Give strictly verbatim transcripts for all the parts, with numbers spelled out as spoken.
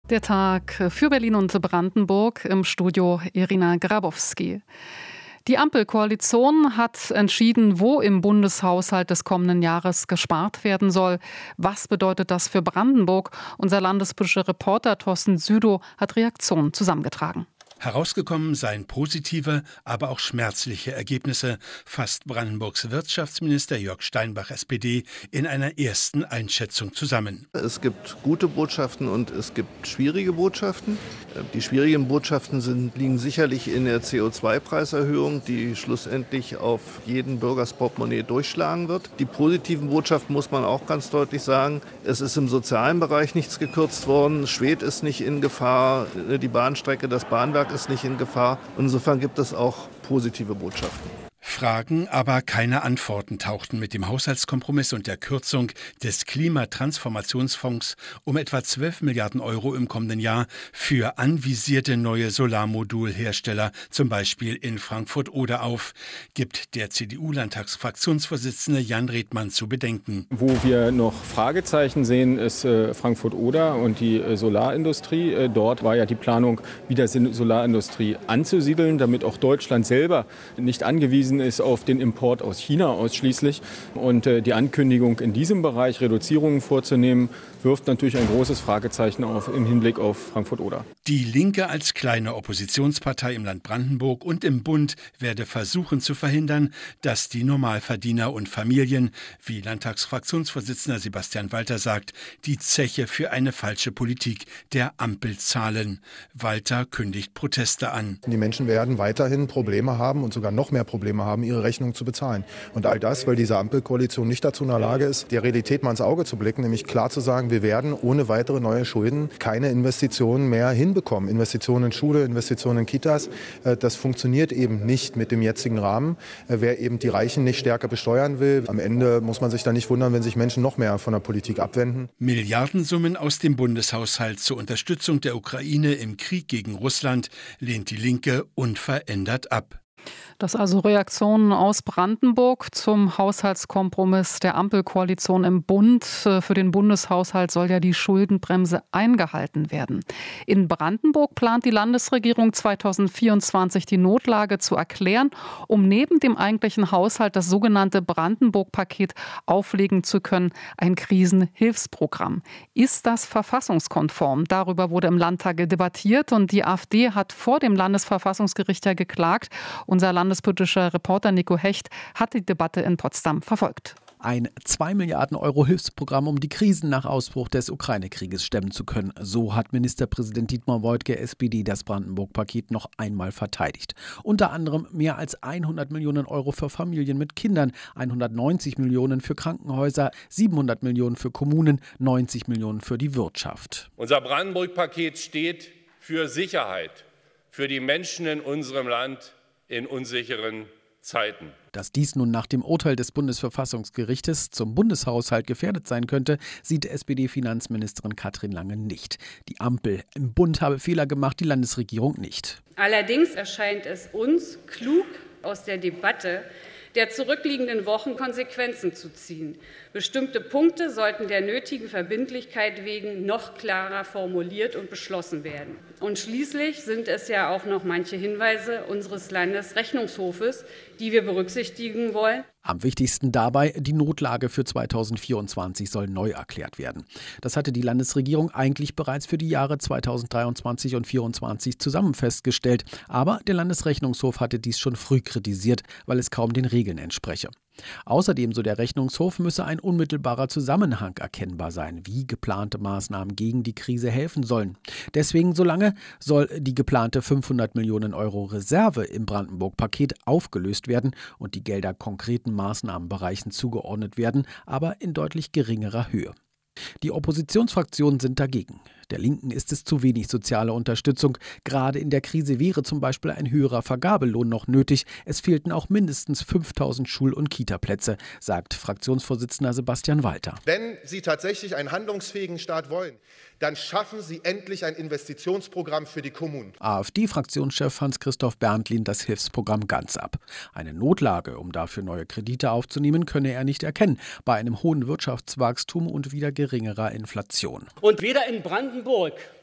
Der Tag für Berlin und Brandenburg, im Studio Irina Grabowski. Die Ampelkoalition hat entschieden, wo im Bundeshaushalt des kommenden Jahres gespart werden soll. Was bedeutet das für Brandenburg? Unser landespolitischer Reporter Thorsten Südow hat Reaktionen zusammengetragen. Herausgekommen seien positive, aber auch schmerzliche Ergebnisse, fasst Brandenburgs Wirtschaftsminister Jörg Steinbach, S P D, in einer ersten Einschätzung zusammen. Es gibt gute Botschaften und es gibt schwierige Botschaften. Die schwierigen Botschaften sind, liegen sicherlich in der C O zwei Preiserhöhung, die schlussendlich auf jeden Bürgers Portemonnaie durchschlagen wird. Die positiven Botschaften muss man auch ganz deutlich sagen. Es ist im sozialen Bereich nichts gekürzt worden. Schwedt ist nicht in Gefahr, die Bahnstrecke, das Bahnwerk ist nicht in Gefahr. Insofern gibt es auch positive Botschaften. Fragen, aber keine Antworten tauchten mit dem Haushaltskompromiss und der Kürzung des Klimatransformationsfonds um etwa zwölf Milliarden Euro im kommenden Jahr für anvisierte neue Solarmodulhersteller, zum Beispiel in Frankfurt-Oder auf, gibt der C D U-Landtagsfraktionsvorsitzende Jan Redmann zu bedenken. Wo wir noch Fragezeichen sehen, ist äh, Frankfurt-Oder und die äh, Solarindustrie. Äh, dort war ja die Planung, wieder Solarindustrie anzusiedeln, damit auch Deutschland selber nicht angewiesen ist auf den Import aus China ausschließlich. Und äh, die Ankündigung, in diesem Bereich Reduzierungen vorzunehmen, wirft natürlich ein großes Fragezeichen auf im Hinblick auf Frankfurt-Oder. Die Linke als kleine Oppositionspartei im Land Brandenburg und im Bund werde versuchen zu verhindern, dass die Normalverdiener und Familien, wie Landtagsfraktionsvorsitzender Sebastian Walter sagt, die Zeche für eine falsche Politik der Ampel zahlen. Walter kündigt Proteste an. Die Menschen werden weiterhin Probleme haben und sogar noch mehr Probleme haben, ihre Rechnung zu bezahlen. Und all das, weil diese Ampelkoalition nicht dazu in der Lage ist, der Realität mal ins Auge zu blicken, nämlich klar zu sagen, wir werden ohne weitere neue Schulden keine Investitionen mehr hinbekommen. Investitionen in Schule, Investitionen in Kitas, das funktioniert eben nicht mit dem jetzigen Rahmen. Wer eben die Reichen nicht stärker besteuern will, am Ende muss man sich da nicht wundern, wenn sich Menschen noch mehr von der Politik abwenden. Milliardensummen aus dem Bundeshaushalt zur Unterstützung der Ukraine im Krieg gegen Russland lehnt die Linke unverändert ab. Das also Reaktionen aus Brandenburg zum Haushaltskompromiss der Ampelkoalition im Bund. Für den Bundeshaushalt soll ja die Schuldenbremse eingehalten werden. In Brandenburg plant die Landesregierung zweitausendvierundzwanzig die Notlage zu erklären, um neben dem eigentlichen Haushalt das sogenannte Brandenburg-Paket auflegen zu können, ein Krisenhilfsprogramm. Ist das verfassungskonform? Darüber wurde im Landtag debattiert und die AfD hat vor dem Landesverfassungsgericht ja geklagt. Unser landespolitischer Reporter Nico Hecht hat die Debatte in Potsdam verfolgt. Ein zwei Milliarden Euro Hilfsprogramm, um die Krisen nach Ausbruch des Ukraine-Krieges stemmen zu können. So hat Ministerpräsident Dietmar Woidke, S P D, das Brandenburg-Paket noch einmal verteidigt. Unter anderem mehr als hundert Millionen Euro für Familien mit Kindern, hundertneunzig Millionen für Krankenhäuser, siebenhundert Millionen für Kommunen, neunzig Millionen für die Wirtschaft. Unser Brandenburg-Paket steht für Sicherheit, für die Menschen in unserem Land in unsicheren Zeiten. Dass dies nun nach dem Urteil des Bundesverfassungsgerichtes zum Bundeshaushalt gefährdet sein könnte, sieht S P D-Finanzministerin Katrin Lange nicht. Die Ampel im Bund habe Fehler gemacht, die Landesregierung nicht. Allerdings erscheint es uns klug, aus der Debatte der zurückliegenden Wochen Konsequenzen zu ziehen. Bestimmte Punkte sollten der nötigen Verbindlichkeit wegen noch klarer formuliert und beschlossen werden. Und schließlich sind es ja auch noch manche Hinweise unseres Landesrechnungshofes, die wir berücksichtigen wollen. Am wichtigsten dabei, die Notlage für zweitausendvierundzwanzig soll neu erklärt werden. Das hatte die Landesregierung eigentlich bereits für die Jahre zweitausenddreiundzwanzig und zweitausendvierundzwanzig zusammen festgestellt. Aber der Landesrechnungshof hatte dies schon früh kritisiert, weil es kaum den Regeln entspreche. Außerdem, so der Rechnungshof, müsse ein unmittelbarer Zusammenhang erkennbar sein, wie geplante Maßnahmen gegen die Krise helfen sollen. Deswegen, solange soll die geplante fünfhundert Millionen Euro Reserve im Brandenburg-Paket aufgelöst werden und die Gelder konkreten Maßnahmenbereichen zugeordnet werden, aber in deutlich geringerer Höhe. Die Oppositionsfraktionen sind dagegen. Der Linken ist es zu wenig soziale Unterstützung. Gerade in der Krise wäre zum Beispiel ein höherer Vergabelohn noch nötig. Es fehlten auch mindestens fünftausend Schul- und Kitaplätze, sagt Fraktionsvorsitzender Sebastian Walter. Wenn Sie tatsächlich einen handlungsfähigen Staat wollen, dann schaffen Sie endlich ein Investitionsprogramm für die Kommunen. AfD-Fraktionschef Hans-Christoph Berndt lehnt das Hilfsprogramm ganz ab. Eine Notlage, um dafür neue Kredite aufzunehmen, könne er nicht erkennen, bei einem hohen Wirtschaftswachstum und wieder geringerer Inflation. Und weder in Brandenburg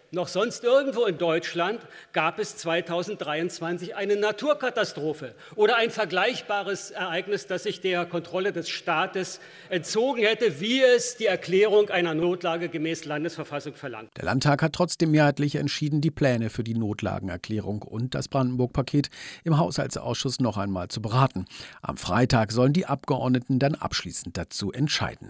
noch sonst irgendwo in Deutschland gab es zweitausenddreiundzwanzig eine Naturkatastrophe oder ein vergleichbares Ereignis, das sich der Kontrolle des Staates entzogen hätte, wie es die Erklärung einer Notlage gemäß Landesverfassung verlangt. Der Landtag hat trotzdem mehrheitlich entschieden, die Pläne für die Notlagenerklärung und das Brandenburg-Paket im Haushaltsausschuss noch einmal zu beraten. Am Freitag sollen die Abgeordneten dann abschließend dazu entscheiden.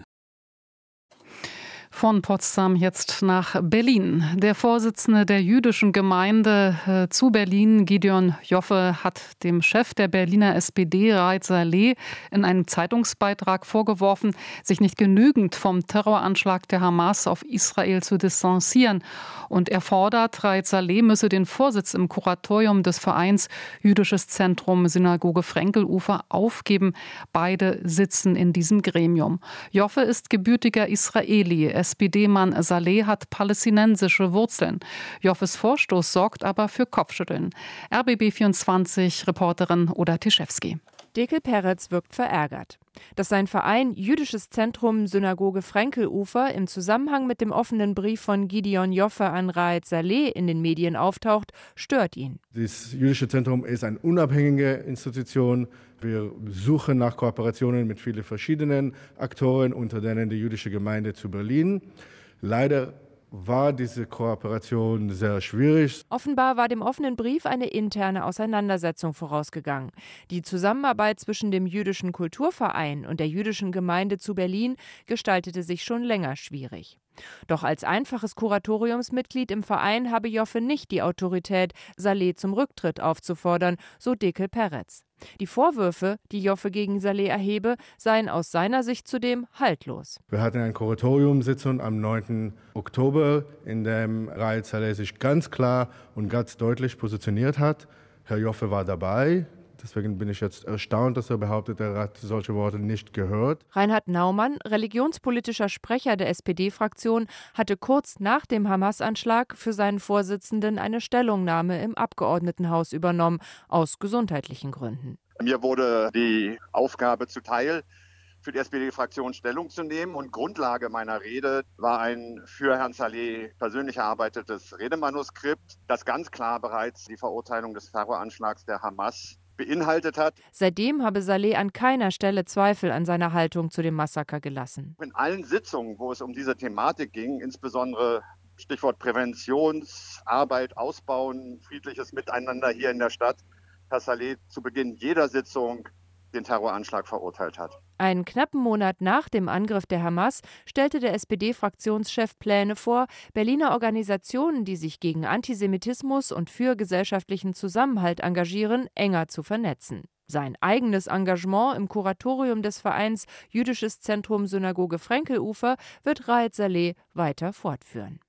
Von Potsdam jetzt nach Berlin. Der Vorsitzende der jüdischen Gemeinde äh, zu Berlin, Gideon Joffe, hat dem Chef der Berliner S P D, Raed Saleh, in einem Zeitungsbeitrag vorgeworfen, sich nicht genügend vom Terroranschlag der Hamas auf Israel zu distanzieren. Und er fordert, Raed Saleh müsse den Vorsitz im Kuratorium des Vereins Jüdisches Zentrum Synagoge Frenkelufer aufgeben. Beide sitzen in diesem Gremium. Joffe ist gebürtiger Israeli. S P D-Mann Saleh hat palästinensische Wurzeln. Joffes Vorstoß sorgt aber für Kopfschütteln. R B B vierundzwanzig-Reporterin Oda Tischewski. Dekel Peretz wirkt verärgert. Dass sein Verein Jüdisches Zentrum Synagoge Frenkelufer im Zusammenhang mit dem offenen Brief von Gideon Joffe an Raed Saleh in den Medien auftaucht, stört ihn. Das Jüdische Zentrum ist eine unabhängige Institution. Wir suchen nach Kooperationen mit vielen verschiedenen Aktoren, unter denen die jüdische Gemeinde zu Berlin. Leider war diese Kooperation sehr schwierig. Offenbar war dem offenen Brief eine interne Auseinandersetzung vorausgegangen. Die Zusammenarbeit zwischen dem Jüdischen Kulturverein und der jüdischen Gemeinde zu Berlin gestaltete sich schon länger schwierig. Doch als einfaches Kuratoriumsmitglied im Verein habe Joffe nicht die Autorität, Saleh zum Rücktritt aufzufordern, so Dekel Peretz. Die Vorwürfe, die Joffe gegen Saleh erhebe, seien aus seiner Sicht zudem haltlos. Wir hatten eine Kuratoriumssitzung am neunten Oktober, in dem Raed Saleh sich ganz klar und ganz deutlich positioniert hat. Herr Joffe war dabei. Deswegen bin ich jetzt erstaunt, dass er behauptet, er hat solche Worte nicht gehört. Reinhard Naumann, religionspolitischer Sprecher der S P D-Fraktion, hatte kurz nach dem Hamas-Anschlag für seinen Vorsitzenden eine Stellungnahme im Abgeordnetenhaus übernommen, aus gesundheitlichen Gründen. Mir wurde die Aufgabe zuteil, für die S P D-Fraktion Stellung zu nehmen. Und Grundlage meiner Rede war ein für Herrn Saleh persönlich erarbeitetes Redemanuskript, das ganz klar bereits die Verurteilung des Terroranschlags der Hamas beinhaltet hat. Seitdem habe Saleh an keiner Stelle Zweifel an seiner Haltung zu dem Massaker gelassen. In allen Sitzungen, wo es um diese Thematik ging, insbesondere Stichwort Präventionsarbeit, Ausbauen, friedliches Miteinander hier in der Stadt, Herr Saleh zu Beginn jeder Sitzung den Terroranschlag verurteilt hat. Einen knappen Monat nach dem Angriff der Hamas stellte der S P D-Fraktionschef Pläne vor, Berliner Organisationen, die sich gegen Antisemitismus und für gesellschaftlichen Zusammenhalt engagieren, enger zu vernetzen. Sein eigenes Engagement im Kuratorium des Vereins Jüdisches Zentrum Synagoge Frenkelufer wird Raed Saleh weiter fortführen.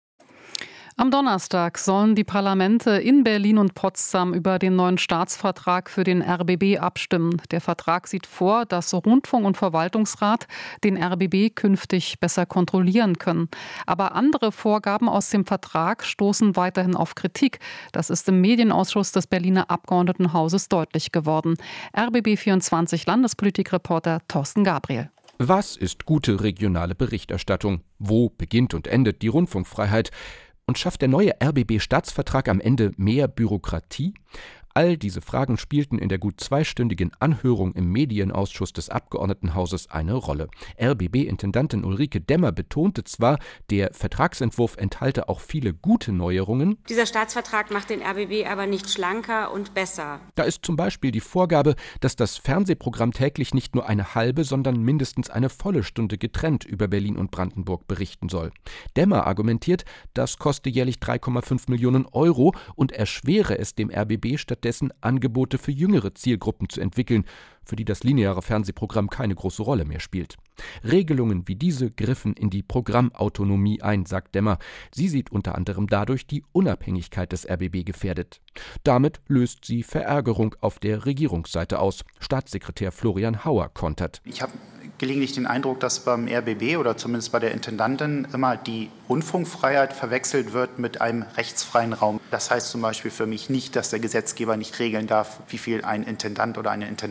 Am Donnerstag sollen die Parlamente in Berlin und Potsdam über den neuen Staatsvertrag für den R B B abstimmen. Der Vertrag sieht vor, dass Rundfunk- und Verwaltungsrat den R B B künftig besser kontrollieren können. Aber andere Vorgaben aus dem Vertrag stoßen weiterhin auf Kritik. Das ist im Medienausschuss des Berliner Abgeordnetenhauses deutlich geworden. R B B vierundzwanzig Landespolitikreporter Thorsten Gabriel. Was ist gute regionale Berichterstattung? Wo beginnt und endet die Rundfunkfreiheit? Und schafft der neue R B B-Staatsvertrag am Ende mehr Bürokratie? All diese Fragen spielten in der gut zweistündigen Anhörung im Medienausschuss des Abgeordnetenhauses eine Rolle. R B B-Intendantin Ulrike Demmer betonte zwar, der Vertragsentwurf enthalte auch viele gute Neuerungen. Dieser Staatsvertrag macht den R B B aber nicht schlanker und besser. Da ist zum Beispiel die Vorgabe, dass das Fernsehprogramm täglich nicht nur eine halbe, sondern mindestens eine volle Stunde getrennt über Berlin und Brandenburg berichten soll. Demmer argumentiert, das koste jährlich drei Komma fünf Millionen Euro und erschwere es dem R B B stattdessen Angebote für jüngere Zielgruppen zu entwickeln, für die das lineare Fernsehprogramm keine große Rolle mehr spielt. Regelungen wie diese griffen in die Programmautonomie ein, sagt Demmer. Sie sieht unter anderem dadurch die Unabhängigkeit des R B B gefährdet. Damit löst sie Verärgerung auf der Regierungsseite aus. Staatssekretär Florian Hauer kontert. Ich habe gelegentlich den Eindruck, dass beim R B B oder zumindest bei der Intendantin immer die Rundfunkfreiheit verwechselt wird mit einem rechtsfreien Raum. Das heißt zum Beispiel für mich nicht, dass der Gesetzgeber nicht regeln darf, wie viel ein Intendant oder eine Intendantin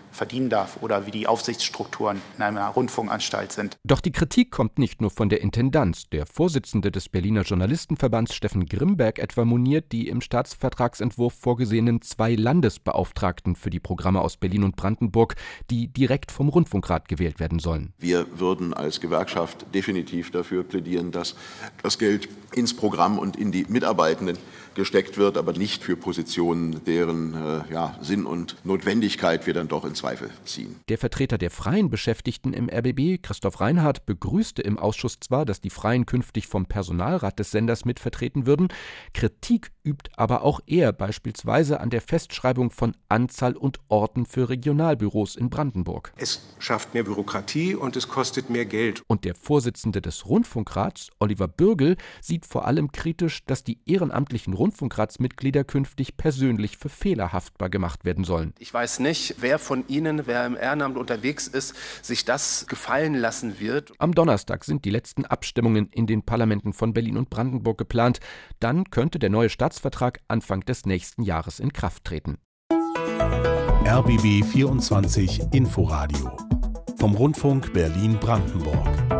verdienen darf oder wie die Aufsichtsstrukturen in einer Rundfunkanstalt sind. Doch die Kritik kommt nicht nur von der Intendanz. Der Vorsitzende des Berliner Journalistenverbands, Steffen Grimberg, etwa moniert die im Staatsvertragsentwurf vorgesehenen zwei Landesbeauftragten für die Programme aus Berlin und Brandenburg, die direkt vom Rundfunkrat gewählt werden sollen. Wir würden als Gewerkschaft definitiv dafür plädieren, dass das Geld ins Programm und in die Mitarbeitenden gesteckt wird, aber nicht für Positionen, deren äh, ja, Sinn und Notwendigkeit wir dann doch in Zweifel ziehen. Der Vertreter der freien Beschäftigten im R B B, Christoph Reinhardt, begrüßte im Ausschuss zwar, dass die Freien künftig vom Personalrat des Senders mitvertreten würden. Kritik übt aber auch er beispielsweise an der Festschreibung von Anzahl und Orten für Regionalbüros in Brandenburg. Es schafft mehr Bürokratie und es kostet mehr Geld. Und der Vorsitzende des Rundfunkrats, Oliver Bürgel, sieht vor allem kritisch, dass die ehrenamtlichen Rundfunkratsmitglieder künftig persönlich für Fehler haftbar gemacht werden sollen. Ich weiß nicht, wer von Ihnen, wer im Ehrenamt unterwegs ist, sich das gefallen lassen wird. Am Donnerstag sind die letzten Abstimmungen in den Parlamenten von Berlin und Brandenburg geplant. Dann könnte der neue Staatsvertrag Anfang des nächsten Jahres in Kraft treten. R B B vierundzwanzig Inforadio vom Rundfunk Berlin-Brandenburg.